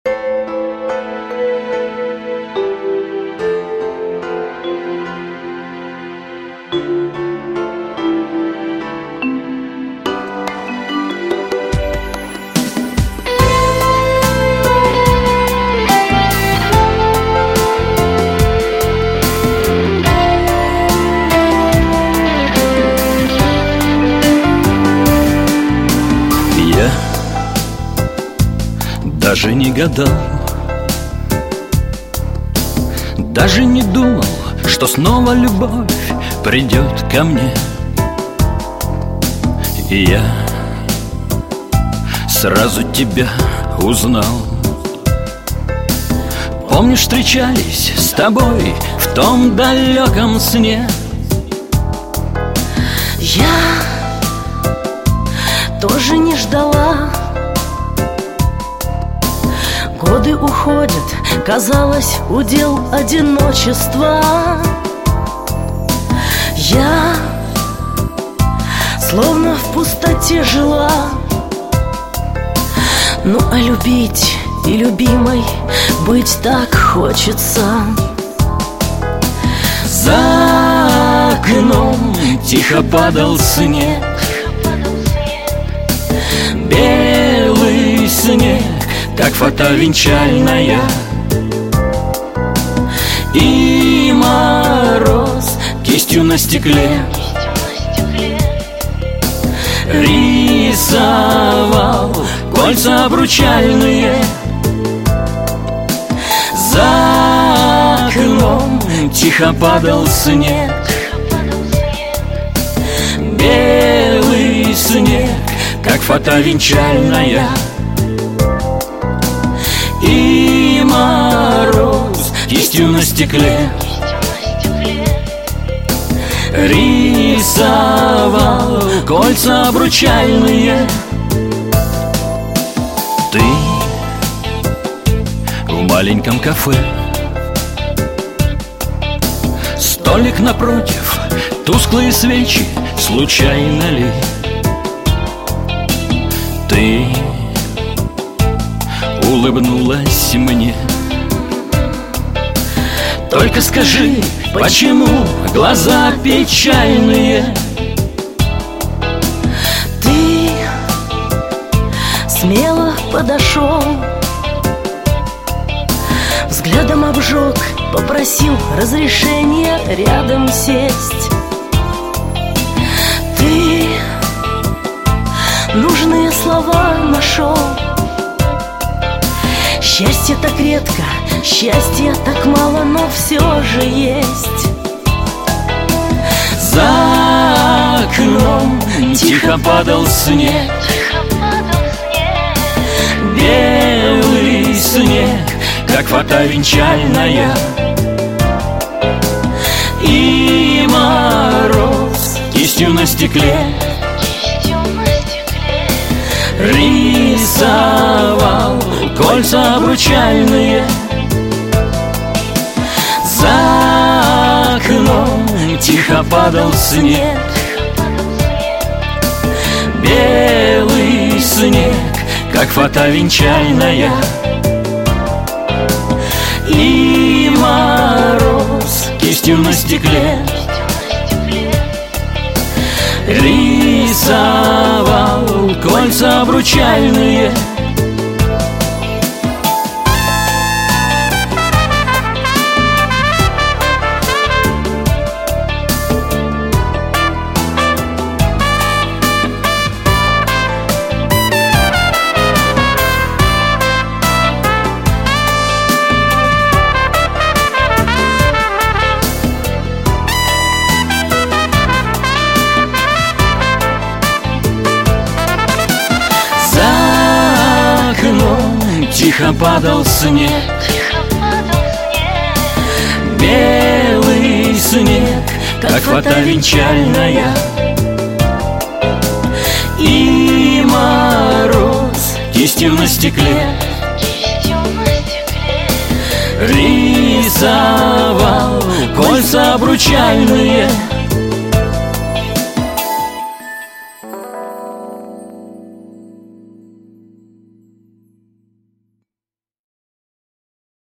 Даже не гадал, даже не думал, что снова любовь придет ко мне. И я сразу тебя узнал. Помнишь, встречались с тобой в том далеком сне? Я тоже не ждала. Годы уходят, казалось, удел одиночества. Я словно в пустоте жила. Ну а любить и любимой быть так хочется. За окном тихо падал снег, белый снег, как фата венчальная. И мороз кистью на стекле рисовал кольца обручальные. За окном тихо падал снег, белый снег, как фата венчальная. И мороз кистью на стекле рисовал кольца обручальные. Ты в маленьком кафе, столик напротив, тусклые свечи, случайно ли? Ты улыбнулась мне. Только скажи, почему глаза печальные? Ты смело подошел, взглядом обжег, попросил разрешения рядом сесть. Ты нужные слова нашел. Счастье так редко, счастья так мало, но все же есть. За окном тихо падал снег, белый снег, как фата венчальная. И мороз кистью на стекле рисовал кольца обручальные. За окном тихо падал снег, белый снег, как фата венчальная. И мороз кистью на стекле рисовал кольца обручальные. Тихо падал снег, белый снег, как фата венчальная. И мороз кистью на стекле рисовал кольца обручальные.